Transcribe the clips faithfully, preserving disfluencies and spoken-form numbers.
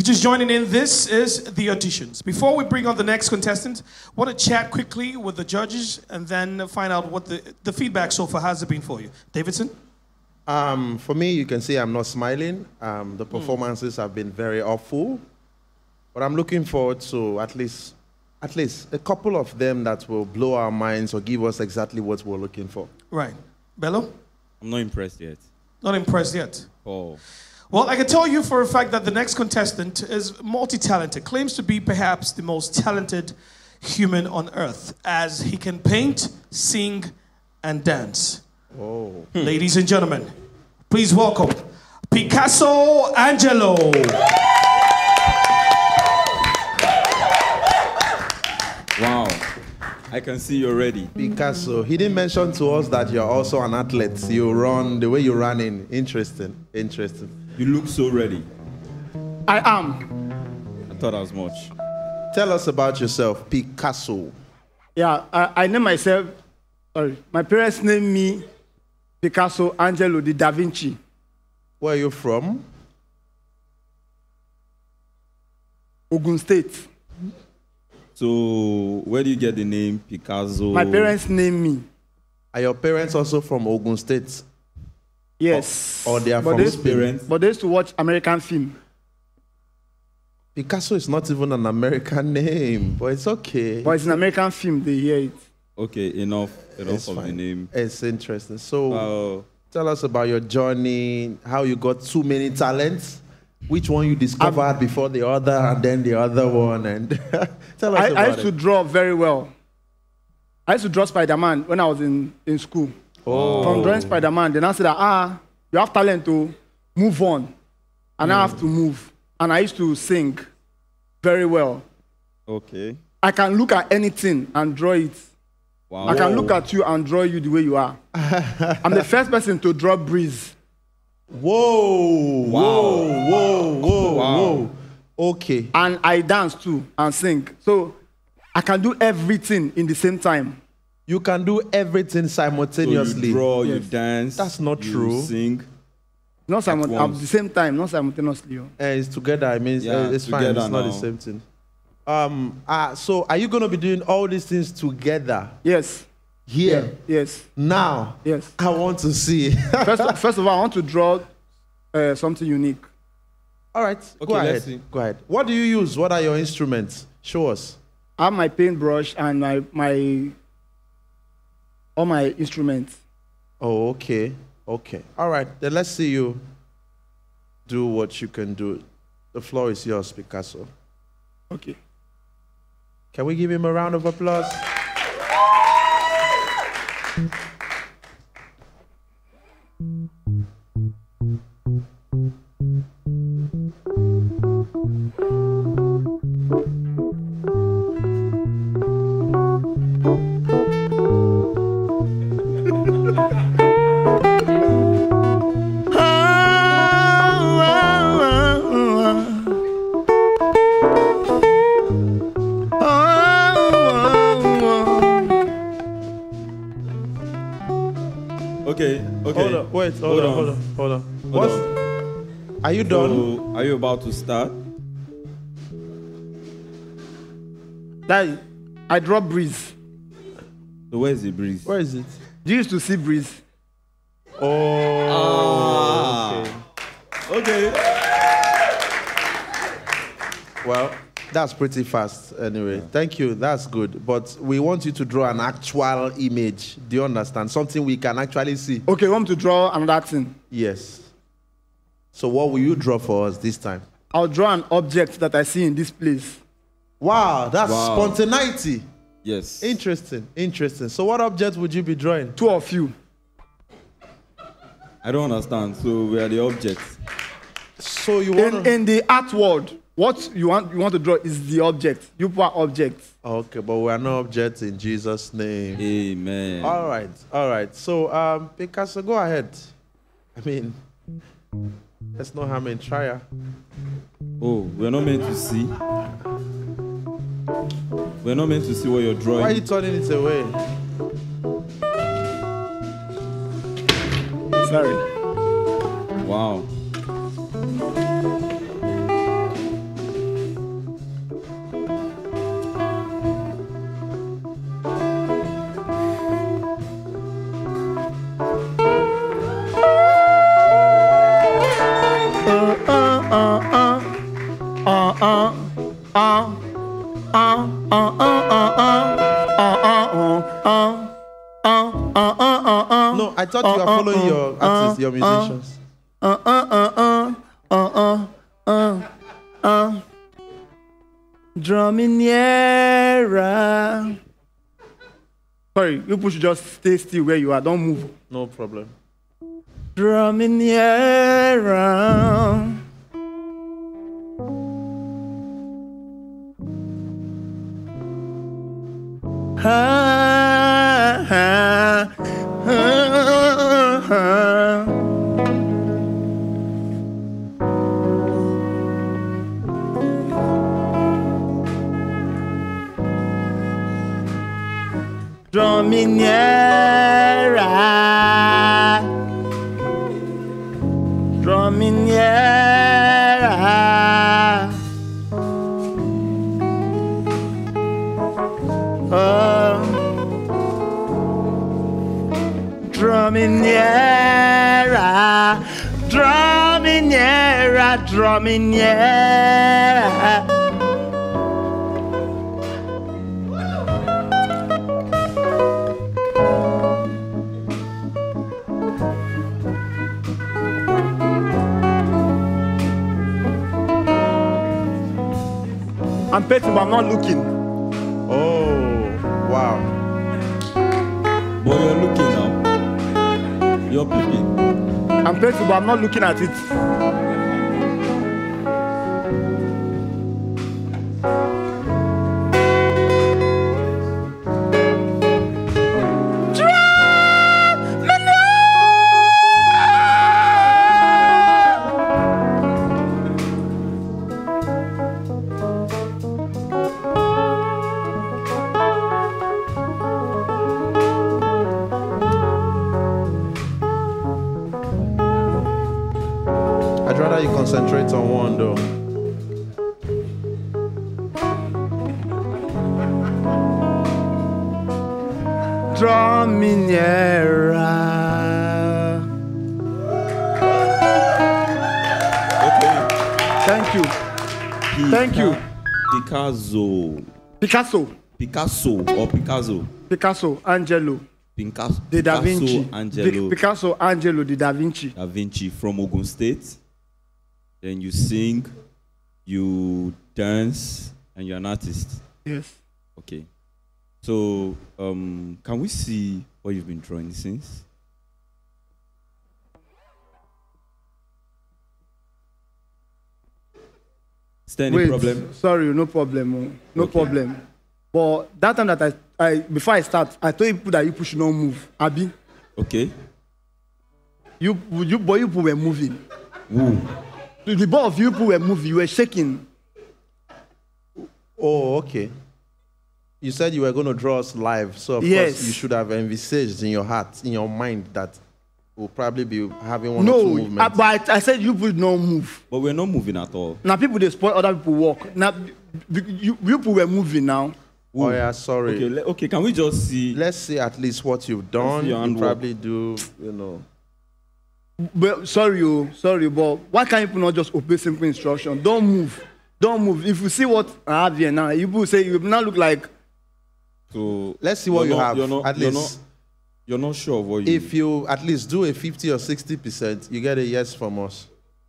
you're just joining in, this is the auditions. Before we bring on the next contestant, I want to chat quickly with the judges and then find out what the, the feedback so far has been for you. Davidson? Um, for me, you can see I'm not smiling. Um, the performances mm. have been very awful. But I'm looking forward to at least, at least a couple of them that will blow our minds or give us exactly what we're looking for. Right. Bello? I'm not impressed yet. Not impressed yet? Oh. Well, I can tell you for a fact that the next contestant is multi-talented, claims to be perhaps the most talented human on earth, as he can paint, sing, and dance. Oh. Ladies and gentlemen, please welcome Picasso Angelo. Wow. I can see you already. Picasso, he didn't mention to us that you're also an athlete. You run, the way you're running, interesting, interesting. You look so ready. I am. I thought as much. Tell us about yourself, Picasso. Yeah, I, I name myself, sorry, my parents named me Picasso Angelo di Da Vinci. Where are you from? Ogun State. So, where do you get the name Picasso? My parents named me. Are your parents also from Ogun State? Yes. Or, or they are but from they Spain? But they used to watch American film. Picasso is not even an American name, but it's okay. But it's an American film, they hear it. Okay, enough, enough it's of fine. the name. It's interesting. So, uh, tell us about your journey, how you got too many talents, which one you discovered I've, before the other, and then the other one, and tell us I, about I used it. to draw very well. I used to draw Spider-Man when I was in, in school. Oh. From drawing Spider-Man, then I said, ah, you have talent to move on. And mm. I have to move. And I used to sing very well. Okay. I can look at anything and draw it. Wow. I can look at you and draw you the way you are. I'm the first person to draw Breeze. Whoa, wow. whoa, whoa, whoa, wow. whoa. Okay. And I dance too and sing. So I can do everything in the same time. You can do everything simultaneously. So you draw, yes. you dance. That's not you true. Sing. Not simul- at the same time, not simultaneously. Uh, it's together. I mean, yeah, uh, it's fine. It's now. not the same thing. Um. Uh, so, are you going to be doing all these things together? Yes. Here? Yeah. Yes. Now? Yes. I want to see. first, first of all, I want to draw uh, something unique. All right. Okay, go ahead. let's see. Go ahead. What do you use? What are your instruments? Show us. I have my paintbrush and my my all my instruments. Oh, okay. Okay. All right. Then let's see you do what you can do. The floor is yours, Picasso. Okay. Can we give him a round of applause? Okay, okay. Hold on, wait, hold, hold on, on, hold on, hold on. Hold What's, on. Are you done? So, are you about to start? That I draw Breeze. So where's the breeze? Where is it? You used to see Breeze. Oh, ah. okay. okay. Well, that's pretty fast anyway. Yeah. Thank you, that's good. But we want you to draw an actual image. Do you understand? Something we can actually see. Okay, we want to draw another thing. Yes. So what will you draw for us this time? I'll draw an object that I see in this place. Wow, that's wow. spontaneity. Yes. Interesting, interesting. So what object would you be drawing? Two of you. I don't understand. So we are the objects. So you want in, in the art world, what you want you want to draw is the object. You put objects. Okay, but we are no objects in Jesus' name. Amen. All right, all right. So um, Picasso, go ahead. I mean, there's no harm in trying. Oh, we're not meant to see. We're not meant to see what you're drawing. Why are you turning it away? Sorry. Wow. uh, uh, uh, uh, uh, uh, uh, uh, uh, uh. No, I thought you were following your artists, your musicians. Uh, uh, uh, uh, uh, uh, uh, uh. Draw me nearer. Sorry, you should just stay still where you are. Don't move. No problem. Draw me nearer. Ha, ha, ha, ha. Draw me nearer. Draw me nearer. Oh. Draw me nearer. Draw me nearer. Draw me nearer. I'm petty, but I'm not looking. Oh, wow. But you're looking now. You're peeping. I'm petty, but I'm not looking at it. I'd rather you concentrate on one though. Draw me nearer. Okay. Thank you. Thank you. Picasso. Picasso. Picasso or Picasso. Picasso, Angelo. Picasso. The Da Vinci. Picasso, Angelo. Picasso, Angelo, the Da Vinci. Da Vinci from Ogun State. Then you sing, you dance, and you're an artist. Yes. Okay. So, um, can we see what you've been drawing since? Is there any Wait, problem? sorry, no problem. oh. No Okay. problem. But that time that I, I, before I start, I told people that you people should not move. Abi, Okay. you, you, boy, you people were moving. Woo. The both of you people were moving. You were shaking. Oh, okay. You said you were going to draw us live, so of Yes. course you should have envisaged in your heart, in your mind, that we'll probably be having one or two No, movements. I, but I, I said you people don't move. But we're not moving at all. Now people they spoil other people work. Now you, you people were moving now. Oh yeah, sorry. Okay, le- okay, can we just see? Let's see at least what you've done. see your You handwork. probably do, you know. But sorry, oh, sorry, but why can't people not just obey simple instruction? Don't move. Don't move. If you see what I have here now, you will say you will not look like. So Let's see what you're you not- have, You're not, at you're least. Not, you're not sure of what you. If you at least do a fifty or sixty percent, you get a yes from us.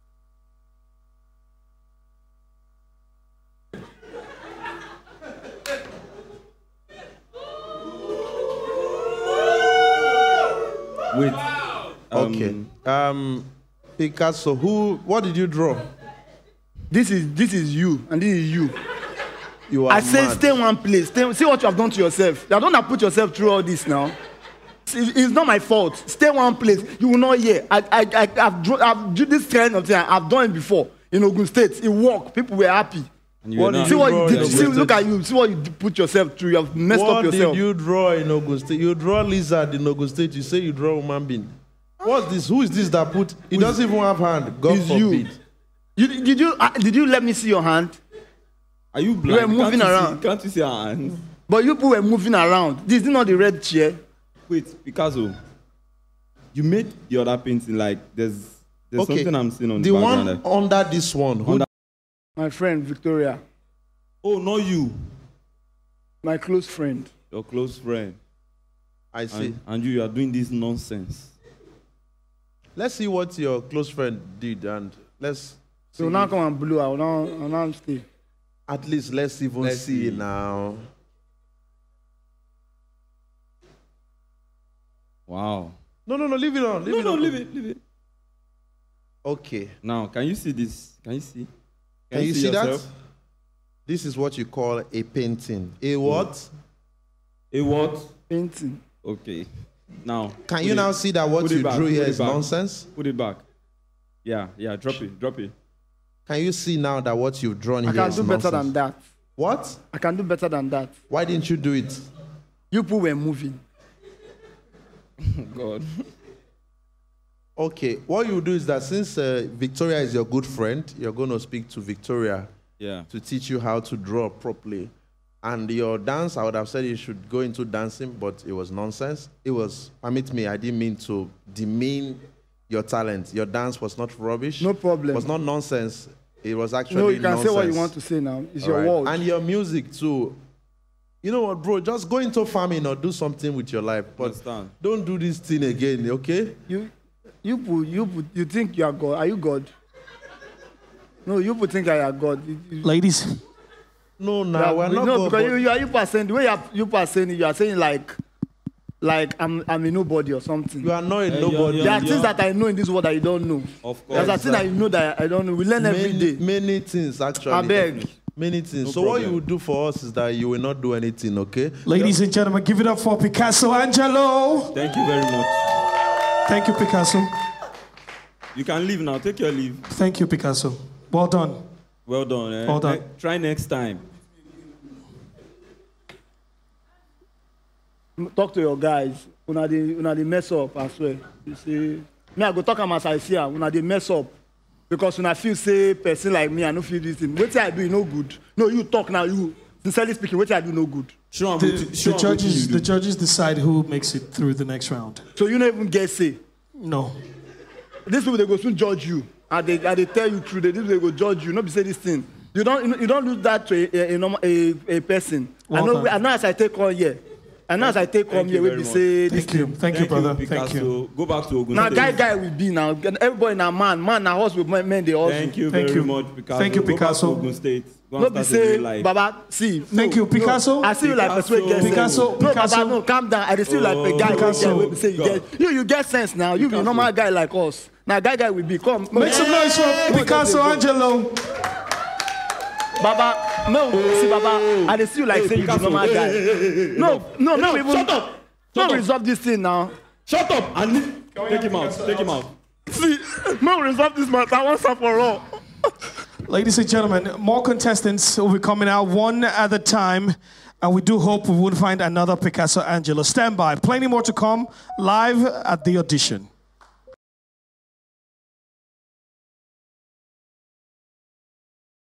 Wait. Um, Okay. Um, Picasso, who? What did you draw? This is this is you, and this is you. You are I say mad. stay in one place. Stay, see what you have done to yourself. You don't have to put yourself through all this now. It's, it's not my fault. Stay in one place. You will not hear. I I I I've, draw, I've done this kind of thing. I've done it before in Ogun State. It worked. People were happy. and you What were did not- See what draw you in did. Ogun See, State? look at you. See what you did- put yourself through. You have messed What up yourself. did you draw in Ogun State? You draw lizard in Ogun State. You say you draw human being. What's this? Who is this that put? He doesn't even have hand. God It's forbid. you. You, did you uh, did you let me see your hand? Are you blind? were moving can't you around. See, can't you see our hands? But you people were moving around. This is not the red chair. Wait, Picasso. You made the other painting like there's there's Okay. something I'm seeing on the, The background. one there. under this one. Who Under My friend Victoria, Oh, not you. my close friend. Your close friend. I see. And, and you, you are doing this nonsense. Let's see what your close friend did, and let's So see now if- come and blue. I will now, I will now stay. at least let's even Let's see see. now. Wow. No, no, no, leave it on. Leave No, it no, on. leave it, leave it. Okay. Now, can you see this? Can you see? Can, you see, yourself? that? This is what you call a painting. A what? A what? Painting. Okay. Now. Can put you it- now see that what put it you back, drew put here it is back. nonsense? Put it back. Yeah, yeah, drop it, drop it. Can you see now that what you've drawn I here can is do better nonsense? than that. What? I can do better than that. Why didn't you do it? You people were moving. God. Okay, what you do is that since uh, Victoria is your good friend, you're going to speak to Victoria Yeah. to teach you how to draw properly. And your dance, I would have said you should go into dancing, but it was nonsense. It was, permit me, I didn't mean to demean your talent. Your dance was not rubbish. No problem. It was not nonsense. It was actually No, you can nonsense. say what you want to say now. It's your Alright. world. And your music too. You know what, bro? Just go into farming or do something with your life. But Understand. don't do this thing again, okay? You, you, people- you, people- you think you are God? Are you God? No, you people think I am God. You- you- Ladies, No, no, you are- we're not no, God, because but- you, you are you people are saying the way you are, you people are saying it, you are saying like, like I'm, I'm a nobody or something. You are not a Hey, nobody. you're- There are you're- things that I know in this world that you don't know. Of There's course. a thing that you know that I don't know. We learn every many, day. many things, actually. I beg. Many things. No so what problem. you will do for us is that you will not do anything, okay? ladies and gentlemen, give it up for Picasso Angelo. Thank you very much. Thank you, Picasso. You can leave now. Take your leave. Thank you, Picasso. Well done. Well done. Eh? Well done. Ne- try next time. Talk to your guys. Una dey, una dey mess up, I swear. You see, me I go talk am as I see am. Una dey mess up because una feel say person like me I no feel this thing. Wetin I do e no good. No, you talk now. You sincerely speaking, wetin I do no good. Show 'em The, what- show the 'em judges, what you the do. judges decide who makes it through the next round. So you no even get say. No. These people they go soon judge you and they and they tell you true. They these people they go judge you. No be say this thing. You don't you don't lose that to a a, a, normal- a, a person. Well I know done. I know as I take on here. I know as I take on Thank here you we very be much. say this Thank you. thing. Thank you, brother. Thank Picasso. you. Go back to Ogun Now State. guy guy will be now. Everybody na man. Man na horse with men, men they also. Thank you Thank very you. much, Picasso. Thank you, Go back Picasso. to Ogun State. Go No and be start a say, new life. Baba, see. Thank no, you, Picasso. No, I see you like person wey get sense. Picasso, No, Picasso. Baba, no, calm down. I dey see you like a guy wey Picasso. get, wey be say you God. get. You, you get sense now. You be Picasso. normal guy like us. Now, guy, guy will be come. Make some noise for Picasso Angelo. Baba, no, see, Baba, I dey see you like Hey, say you be Picasso. normal Hey, guy. hey, hey, hey, hey, No, no, no, even. Shut up. No, Shut up. resolve this thing now. Shut up and leave. Take him out. Take him out. See, no, resolve this matter once and for all. Ladies and gentlemen, more contestants will be coming out one at a time. And we do hope we will find another Picasso Angelo. Stand by. Plenty more to come live at the audition.